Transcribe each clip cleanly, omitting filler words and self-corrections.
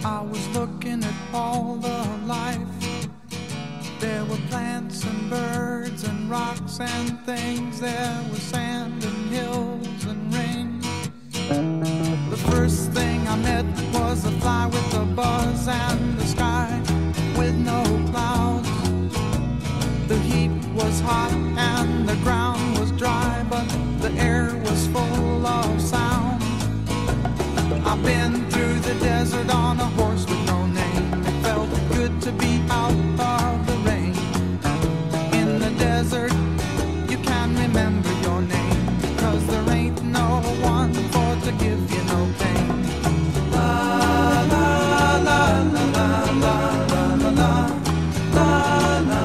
I was looking at all the life. There were plants and birds and rocks and things. There was sand and hills and rain. The first thing I met was a fly with a buzz and the sky with no clouds. The heat was hot and the ground was dry, but the air was full of sound. I've been through the desert on a horse with no name. It felt good to be out of the rain. In the desert, you can remember your name, 'cause there ain't no one for to give you no pain. La la la la la la la la la la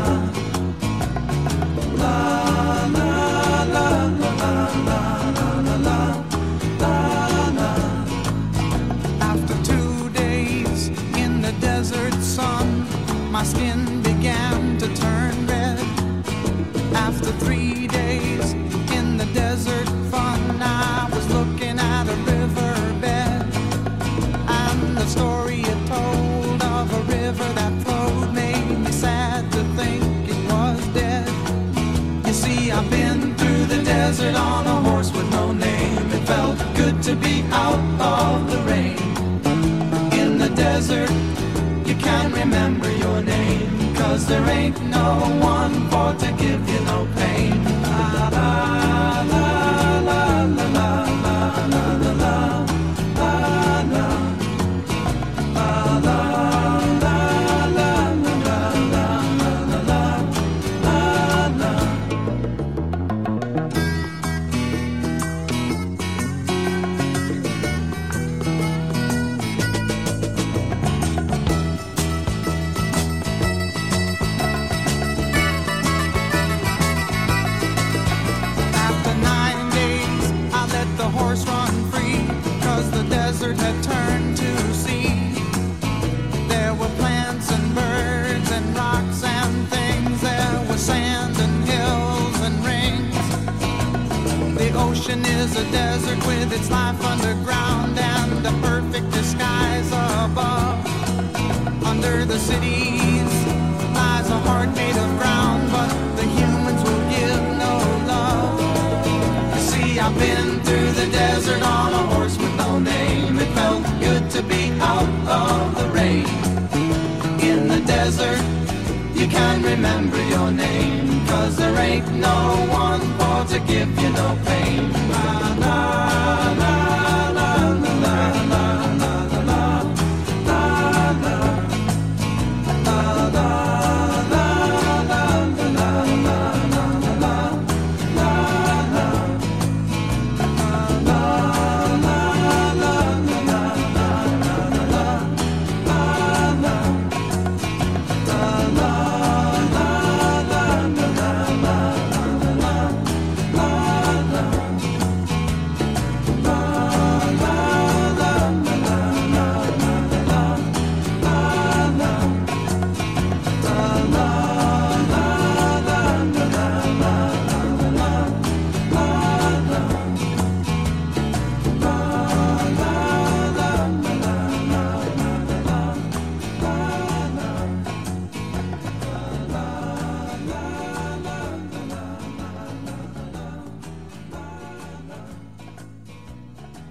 la la la la la. After 2 days in the desert sun, my skin began to turn red. After 3 days in the desert fun, I was looking at a riverbed, and the story it told of a river that flowed made me sad to think it was dead. You see, I've been through the desert on a horse with no name. It felt good to be out of the rain. In the desert, you can't remember your name, 'cause there ain't no one for to give you no pain. La la la la la la la la la la la la la la la la la. After 9 days, I let the horse run free, 'cause the desert had turned to sea. There were plants and birds and rocks and things. There was sand and hills and rings. The ocean is a desert with its life underground and a perfect disguise above. Under the cities lies a heart made of ground, but the humans will give no love. You see, I've been through the desert on a horse with no name. It felt good to be out of the rain. In the desert, you can't remember your name, 'cause there ain't no one for to give you no pain. La la la.